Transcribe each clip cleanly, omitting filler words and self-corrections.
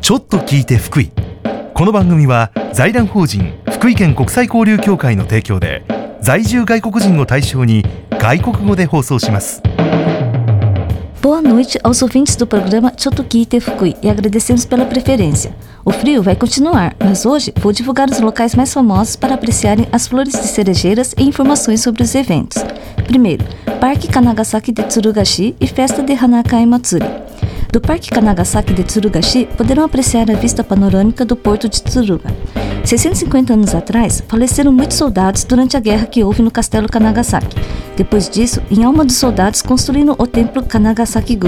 ちょっと聞いて福井。この番組は財団法人福井県国際交流協会の提供で在住外国人を対象に外国語で放送します。 Boa noite aos ouvintes do programa Chotoquite Fukui e agradecemos pela preferência. O frio vai continuar, mas hoje vou divulgar os locais mais famosos para apreciarem as flores de cerejeiras e informações sobre os eventos. Primeiro, Parque Kanagasaki de Tsurugashi e Festa de Hanakai Matsuri. Do Parque Kanagasaki de Tsurugashi poderão apreciar a vista panorâmica do porto de Tsuruga. 650 anos atrás, faleceram muitos soldados durante a guerra que houve no castelo Kanagasaki. Depois disso, em alma dos soldados, construíram o templo Kanagasaki-gu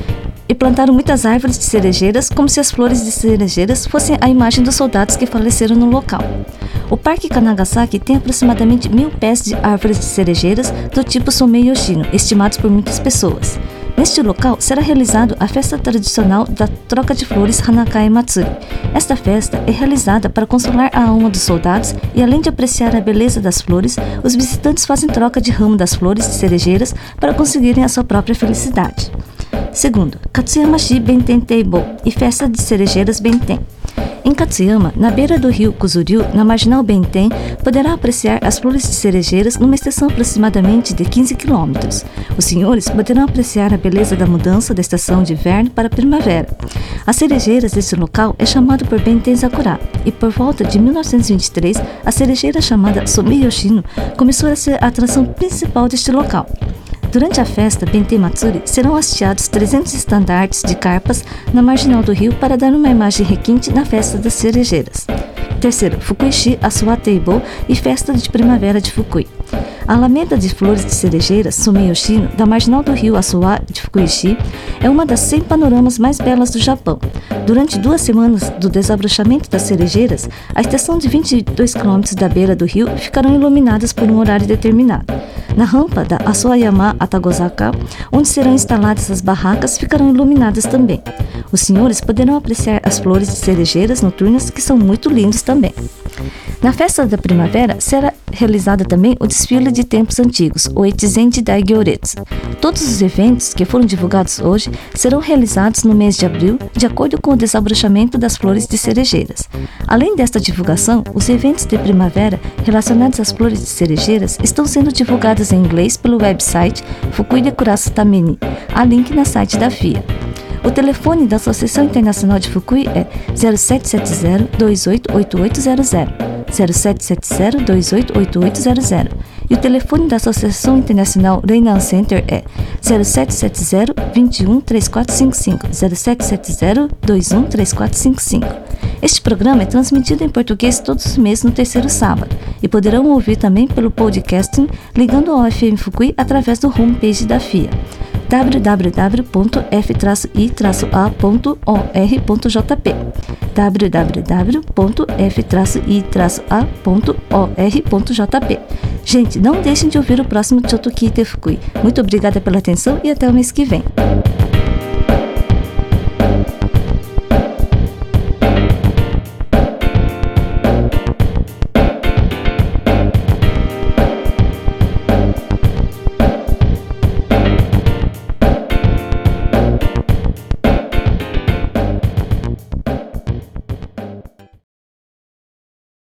e plantaram muitas árvores de cerejeiras, como se as flores de cerejeiras fossem a imagem dos soldados que faleceram no local. O Parque Kanagasaki tem aproximadamente 1000 pés de árvores de cerejeiras do tipo Somei Yoshino, estimados por muitas pessoas. Neste local será realizada a festa tradicional da troca de flores Hanakai Matsuri. Esta festa é realizada para consolar a alma dos soldados e, além de apreciar a beleza das flores, os visitantes fazem troca de ramo das flores de cerejeiras para conseguirem a sua própria felicidade. Segundo, Katsuyama-shi Benten Teibo e Festa de Cerejeiras Benten. Em Katsuyama, na beira do rio Kuzuryu, na marginal Benten, poderá apreciar as flores de cerejeiras numa extensão aproximadamente de 15 km. Os senhores poderão apreciar a beleza da mudança da estação de inverno para a primavera. As cerejeiras desse local é chamado por Benten Sakura, e por volta de 1923, a cerejeira chamada Somei Yoshino começou a ser a atração principal deste local. Durante a festa Benten Matsuri serão hasteados 300 estandartes de carpas na marginal do rio para dar uma imagem requinte na festa das cerejeiras. Terceiro, Fukuishi Asuwa Teibo e Festa de Primavera de Fukui. A Alameda de Flores de Cerejeiras Somei Yoshino, da marginal do rio Asuwa de Fukuishi, é uma das 100 panoramas mais belas do Japão. Durante 2 semanas do desabrochamento das cerejeiras, a extensão de 22 km da beira do rio ficarão iluminadas por um horário determinado. Na rampa da Asuayama Atagozaka, onde serão instaladas as barracas, ficarão iluminadas também. Os senhores poderão apreciar as flores de cerejeiras noturnas, que são muito lindas também. Na festa da primavera será realizada também o desfile de tempos antigos, o Echizen de Daigyoretsu. Todos os eventos que foram divulgados hoje serão realizados no mês de abril, de acordo com o desabrochamento das flores de cerejeiras. Além desta divulgação, os eventos de primavera relacionados às flores de cerejeiras estão sendo divulgados em inglês pelo website Fukui de Kurasu Tameni. Há link no site da FIA. O telefone da Associação Internacional de Fukui é 0770-288800, 0770-288800, e o telefone da Associação Internacional Reinan Center é 0770-21-3455, 0770-21-3455. Este programa é transmitido em português todos os meses no terceiro sábado e poderão ouvir também pelo podcasting ligando ao FM Fukui através do homepage da FIA. www.f-i-a.or.jp www.f-i-a.or.jp. Gente, não deixem de ouvir o próximo Chotoquite Fukui. Muito obrigada pela atenção e até o mês que vem.